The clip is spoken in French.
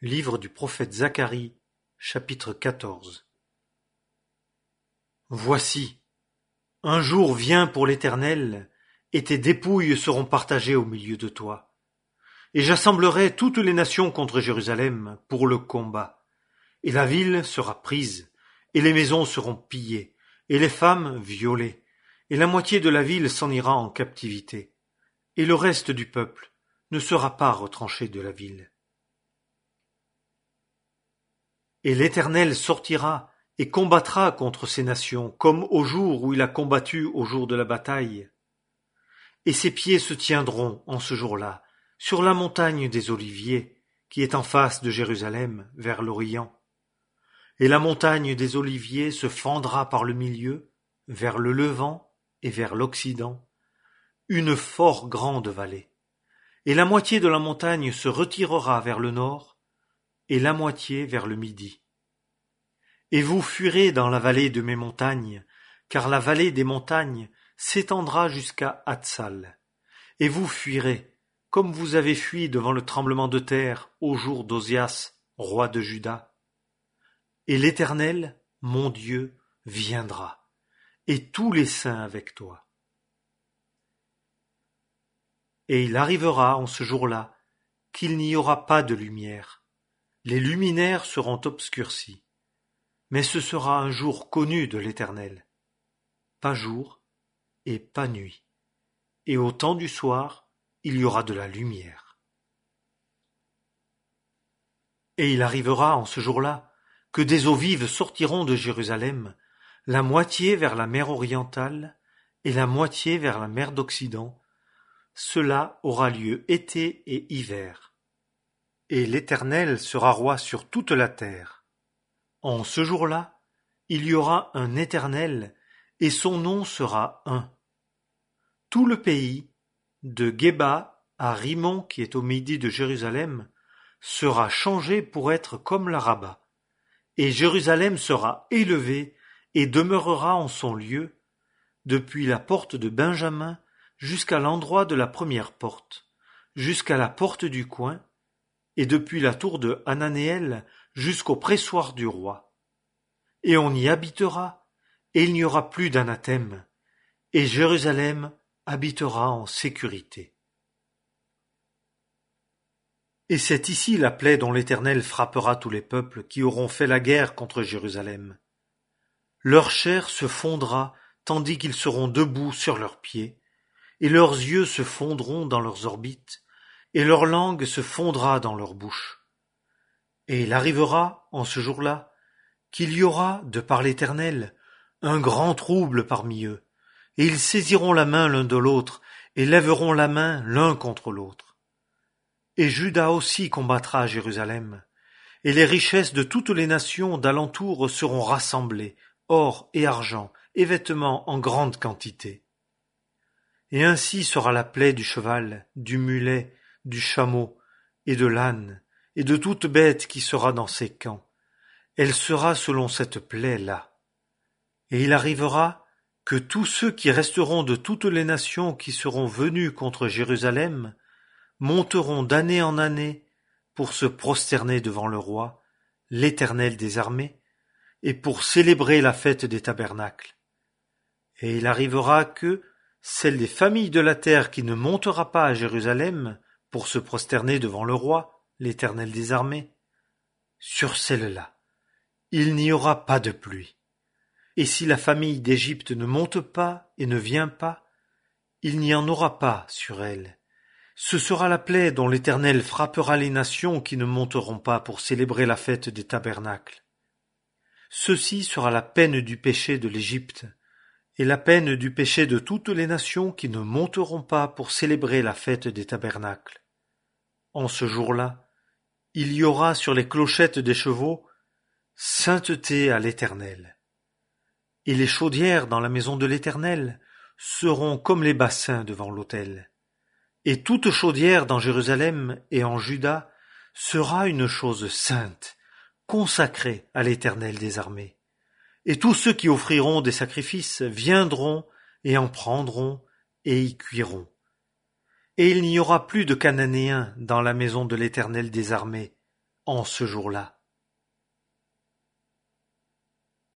Livre du prophète Zacharie, chapitre 14. Voici, un jour vient pour l'Éternel, et tes dépouilles seront partagées au milieu de toi. Et j'assemblerai toutes les nations contre Jérusalem pour le combat. Et la ville sera prise, et les maisons seront pillées, et les femmes violées, et la moitié de la ville s'en ira en captivité. Et le reste du peuple ne sera pas retranché de la ville. Et l'Éternel sortira et combattra contre ces nations, comme au jour où il a combattu au jour de la bataille. Et ses pieds se tiendront en ce jour-là, sur la montagne des Oliviers, qui est en face de Jérusalem, vers l'Orient. Et la montagne des Oliviers se fendra par le milieu, vers le levant et vers l'occident, une fort grande vallée. Et la moitié de la montagne se retirera vers le nord, et la moitié vers le midi. Et vous fuirez dans la vallée de mes montagnes, car la vallée des montagnes s'étendra jusqu'à Hatsal. Et vous fuirez, comme vous avez fui devant le tremblement de terre au jour d'Osias, roi de Juda. Et l'Éternel, mon Dieu, viendra, et tous les saints avec toi. Et il arrivera en ce jour-là qu'il n'y aura pas de lumière. Les luminaires seront obscurcis, mais ce sera un jour connu de l'Éternel, pas jour et pas nuit, et au temps du soir, il y aura de la lumière. Et il arrivera en ce jour-là que des eaux vives sortiront de Jérusalem, la moitié vers la mer orientale et la moitié vers la mer d'Occident. Cela aura lieu été et hiver. Et l'Éternel sera roi sur toute la terre. En ce jour-là, il y aura un Éternel, et son nom sera un. Tout le pays, de Géba à Rimon qui est au midi de Jérusalem, sera changé pour être comme l'Araba. Et Jérusalem sera élevée et demeurera en son lieu, depuis la porte de Benjamin jusqu'à l'endroit de la première porte, jusqu'à la porte du coin, et depuis la tour de Hananéel jusqu'au pressoir du roi. Et on y habitera, et il n'y aura plus d'anathème, et Jérusalem habitera en sécurité. Et c'est ici la plaie dont l'Éternel frappera tous les peuples qui auront fait la guerre contre Jérusalem. Leur chair se fondra tandis qu'ils seront debout sur leurs pieds, et leurs yeux se fondront dans leurs orbites, et leur langue se fondra dans leur bouche. Et il arrivera, en ce jour-là, qu'il y aura, de par l'Éternel, un grand trouble parmi eux, et ils saisiront la main l'un de l'autre, et lèveront la main l'un contre l'autre. Et Juda aussi combattra à Jérusalem, et les richesses de toutes les nations d'alentour seront rassemblées, or et argent, et vêtements en grande quantité. Et ainsi sera la plaie du cheval, du mulet, du chameau, et de l'âne, et de toute bête qui sera dans ces camps. Elle sera selon cette plaie-là. Et il arrivera que tous ceux qui resteront de toutes les nations qui seront venus contre Jérusalem monteront d'année en année pour se prosterner devant le roi, l'Éternel des armées, et pour célébrer la fête des tabernacles. Et il arrivera que celle des familles de la terre qui ne montera pas à Jérusalem pour se prosterner devant le roi, l'Éternel des armées, sur celle-là, il n'y aura pas de pluie. Et si la famille d'Égypte ne monte pas et ne vient pas, il n'y en aura pas sur elle. Ce sera la plaie dont l'Éternel frappera les nations qui ne monteront pas pour célébrer la fête des tabernacles. Ceci sera la peine du péché de l'Égypte, et la peine du péché de toutes les nations qui ne monteront pas pour célébrer la fête des tabernacles. En ce jour-là, il y aura sur les clochettes des chevaux sainteté à l'Éternel. Et les chaudières dans la maison de l'Éternel seront comme les bassins devant l'autel. Et toute chaudière dans Jérusalem et en Juda sera une chose sainte, consacrée à l'Éternel des armées. Et tous ceux qui offriront des sacrifices viendront et en prendront et y cuiront. Et il n'y aura plus de Cananéens dans la maison de l'Éternel des armées, en ce jour-là.